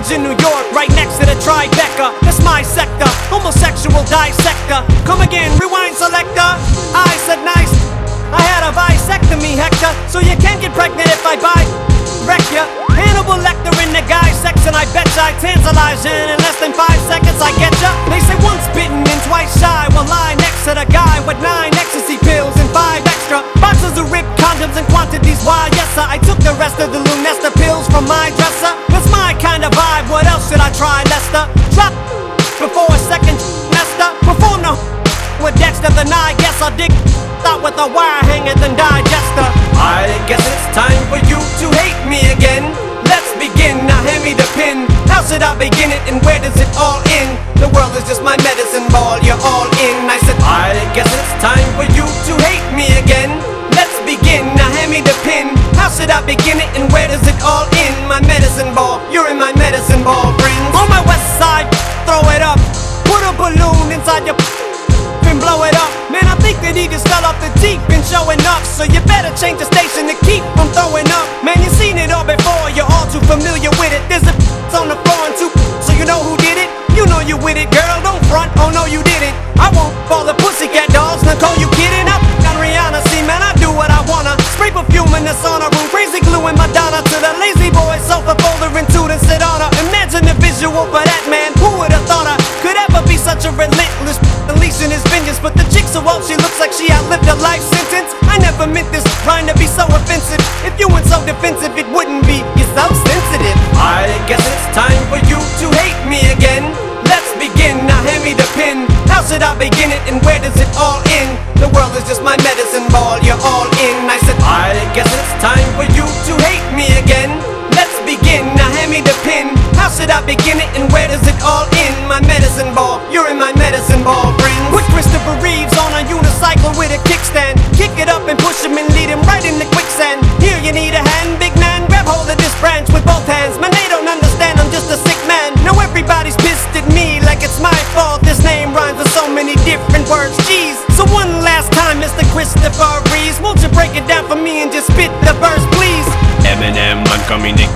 Village in New York, right next to the Tribeca. That's my sector, homosexual dissector. Come again, rewind selector. I said nice, I had a vasectomy, Hector. So you can't get pregnant if I wreck ya. Hannibal Lecter in the guy section, I betcha I tantalize you. In less than 5 seconds I get ya. They say once bitten and twice shy. Well, lie next to the guy with 9 ecstasy pills and 5 extra boxes of ripped condoms and quantities. Why, yes sir, I took the rest of the Lunesta pills from my dresser. That's my kind of vibe, what else should I try, Lester? Drop before a second messed up. Perform the with Dexter, then I guess I'll dig out with a wire hanger than digester. I guess it's time for you to hate me again. Let's begin, now hand me the pen. How should I begin it and where does it all end? The world is just my medicine ball, you're all in. I said, I guess it's time for you to hate me again. Let's begin, now hand me the pen. How should I begin it and where does it all end? My medicine ball, you're in my medicine ball, friends. On my west side, throw it up. Put a balloon inside your and blow it up. Man, I think that he just fell off the Jeep and showing up. So you better change the station to keep from throwing up. Man, you seen it all before, you're all too familiar with it. There's a on the floor and 2, so you know who did it. You know you with it, girl, don't front, oh no you didn't. I won't fall the pussycat dolls, Nicole, you kidding? Up on Rihanna, see man, I do what I wanna. Spray perfume in the sauna room, crazy glue in Madonna. To the lazy boy, sofa folder and two to sit on her. Imagine the visual for that man, who would've thought I could ever be such a relentless unleashing his vengeance. But the chick so old, she looks like she outlived a life sentence. I never meant this rhyme to be so offensive. If you weren't so defensive, it wouldn't be. You're so sensitive. I guess it's time for you to hate me again. Let's begin, now hand me the pen. How should I begin it and where does it all end? The world is just my medicine ball, you're all in. I said, I guess it's time for you to hate me again. Let's begin, now hand me the pen. How should I begin it and where does it all end? My medicine ball, you're in my medicine ball, friends. With Christopher Reeves on a unicycle with a kickstand. Kick it up and push him and lead him right in the quicksand. Here you need a hand, big man, grab hold of this branch with both hands. Man, they don't understand, I'm just a sick man. Now everybody's pissed at me like it's my fault. This name rhymes with so many different words, jeez. So one last time, Mr. Christopher Reeves, won't you break it down for me and just spit the verse, please? Eminem, I'm coming to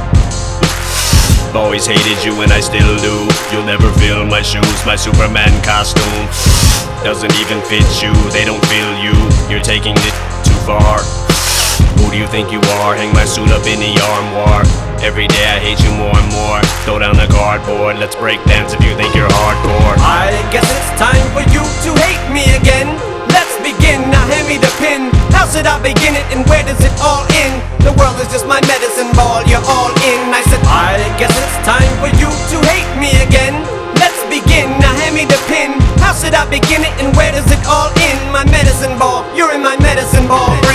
always hated you and I still do. You'll never fill my shoes, my Superman costume doesn't even fit you, they don't feel you. You're taking it too far. Who do you think you are? Hang my suit up in the armoire. Every day I hate you more and more. Throw down the cardboard, let's break dance if you think you're hardcore. I guess it's time for you to hate me again. Let's begin, now hand me the pen. How should I begin it and where does it all end? The world is just my medicine ball, you're all in. I said, I guess it's time for you to hate me again. Let's begin, now hand me the pen. How should I begin it and where does it all end? My medicine ball, you're in my medicine ball.